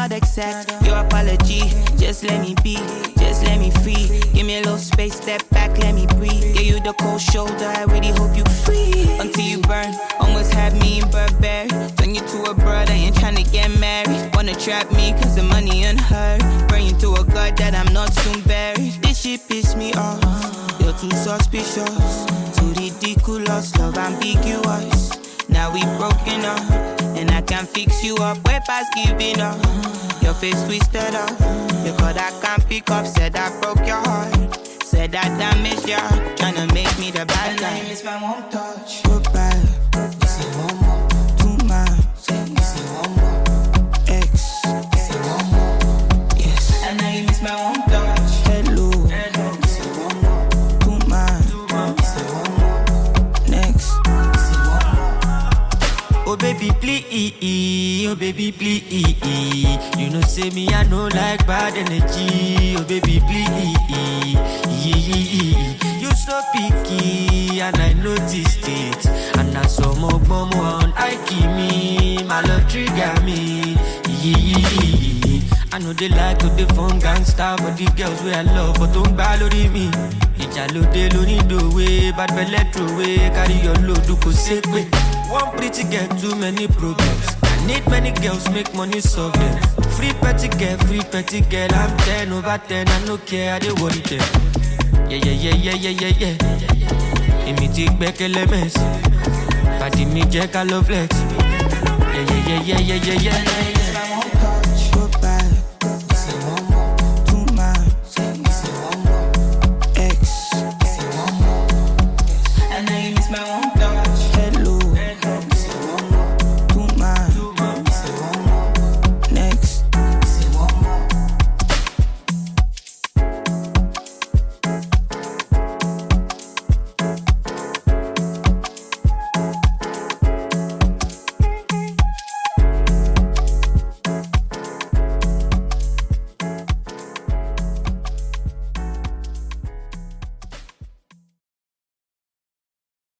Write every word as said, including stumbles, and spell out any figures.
not accept your apology. Just let me be, just let me free. Give me a little space, step back, let me breathe. Give you the cold shoulder, I really hope you free. Until you burn, almost had me in Burberry. Turn you to a brother, ain't tryna get married. Wanna trap me cause the money unheard. Bring you to a god that I'm not soon buried. This shit piss me off, you're too suspicious. Too ridiculous, love ambiguous. Now we broken up, and I can fix you up. Way past giving up, your face twisted up. Because I can't pick up, said I broke your heart. Said I damaged your heart, tryna make me the bad guy. It's my one touch. Goodbye, you say one more. Too much, you say one more. X, you say one more. Yes, and now you miss my one touch. Hello, hello, you say one more. Too much, you say one more. Next, you say one more. Oh baby, please, oh baby, please. You know say me, I know like bad energy. Oh baby, please. You so picky, and I noticed it. And I saw more bomb on I keep me, my love trigger me. I know they like to the phone gangsta, but the girls where I love, but don't balance me. It's a load, they don't need the way, but be let through way, carry your load to go sick way. One pretty girl, too many problems. I need many girls, make money solve them. Free petty girl, free petty girl, I'm ten over ten, I no care, I don't worry them. Yeah, yeah, yeah, yeah, yeah, yeah, yeah. Imitate back elements. Party me, Jack, I love flex. Yeah, yeah, yeah, yeah, yeah, yeah, yeah.